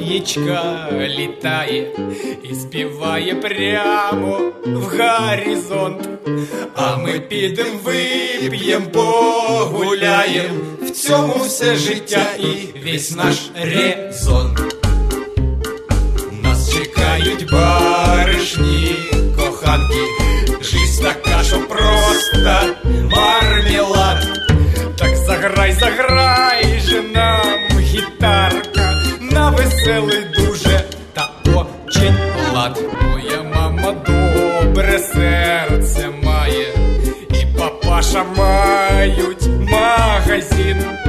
яєчка літає і співає прямо в горизонт. А ми підем, вип'єм, погуляєм, в цьому все життя і весь наш резон. Нас чекають баришні, коханки, жизнь така, що просто мармелад. Так заграй, заграй же нам, гітарка, на веселий дуже та очень лад. Моя мама добре серце має, і папаша мають магазин.